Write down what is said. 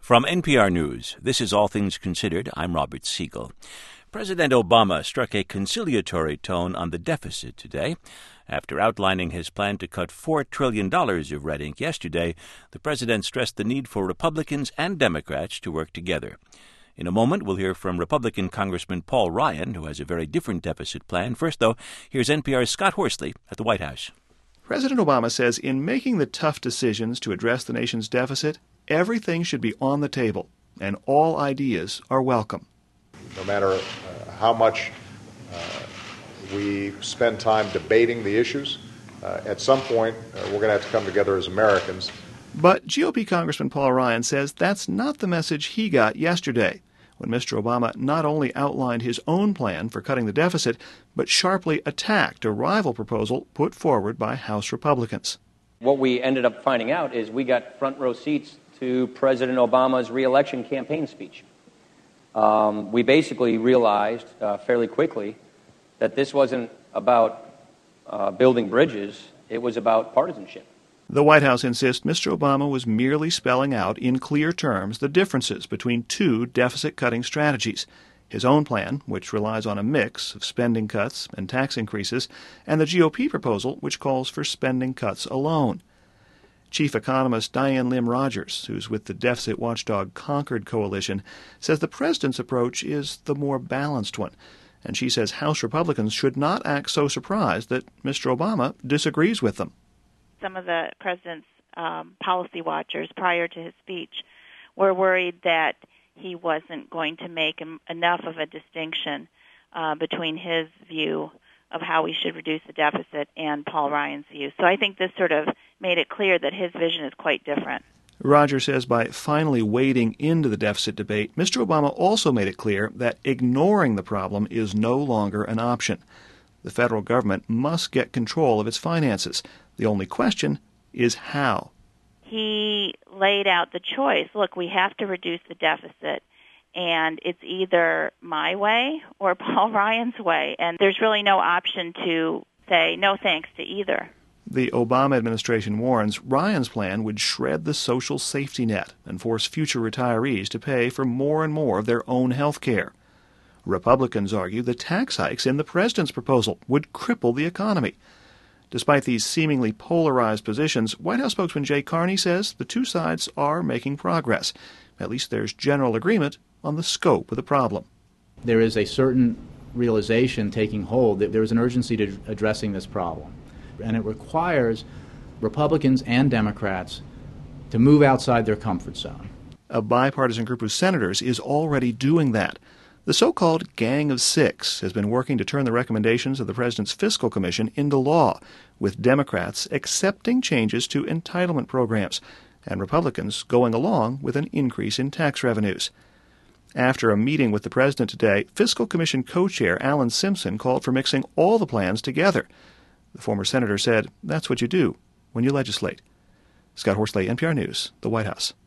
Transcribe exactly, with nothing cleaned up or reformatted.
From N P R News, this is All Things Considered. I'm Robert Siegel. President Obama struck a conciliatory tone on the deficit today. After outlining his plan to cut four trillion dollars of red ink yesterday, the president stressed the need for Republicans and Democrats to work together. In a moment, we'll hear from Republican Congressman Paul Ryan, who has a very different deficit plan. First, though, here's N P R's Scott Horsley at the White House. President Obama says in making the tough decisions to address the nation's deficit, everything should be on the table, and all ideas are welcome. No matter uh, how much uh, we spend time debating the issues, uh, at some point uh, we're going to have to come together as Americans. But G O P Congressman Paul Ryan says that's not the message he got yesterday, when Mister Obama not only outlined his own plan for cutting the deficit, but sharply attacked a rival proposal put forward by House Republicans. What we ended up finding out is we got front row seats to President Obama's re-election campaign speech. Um, we basically realized uh, fairly quickly that this wasn't about uh, building bridges, it was about partisanship. The White House insists Mister Obama was merely spelling out in clear terms the differences between two deficit-cutting strategies, his own plan, which relies on a mix of spending cuts and tax increases, and the G O P proposal, which calls for spending cuts alone. Chief economist Diane Lim Rogers, who's with the deficit watchdog Concord Coalition, says the president's approach is the more balanced one, and she says House Republicans should not act so surprised that Mister Obama disagrees with them. Some of the president's um, policy watchers prior to his speech were worried that he wasn't going to make em- enough of a distinction uh, between his view of how we should reduce the deficit and Paul Ryan's view. So I think this sort of made it clear that his vision is quite different. Rogers says by finally wading into the deficit debate, Mister Obama also made it clear that ignoring the problem is no longer an option. The federal government must get control of its finances. The only question is how. He laid out the choice. Look, we have to reduce the deficit, and it's either my way or Paul Ryan's way, and there's really no option to say no thanks to either. The Obama administration warns Ryan's plan would shred the social safety net and force future retirees to pay for more and more of their own health care. Republicans argue the tax hikes in the president's proposal would cripple the economy. Despite these seemingly polarized positions, White House spokesman Jay Carney says the two sides are making progress. At least there's general agreement on the scope of the problem. There is a certain realization taking hold that there is an urgency to addressing this problem. And it requires Republicans and Democrats to move outside their comfort zone. A bipartisan group of senators is already doing that. The so-called Gang of Six has been working to turn the recommendations of the President's Fiscal Commission into law, with Democrats accepting changes to entitlement programs and Republicans going along with an increase in tax revenues. After a meeting with the President today, Fiscal Commission co-chair Alan Simpson called for mixing all the plans together. The former senator said that's what you do when you legislate. Scott Horsley, N P R News, the White House.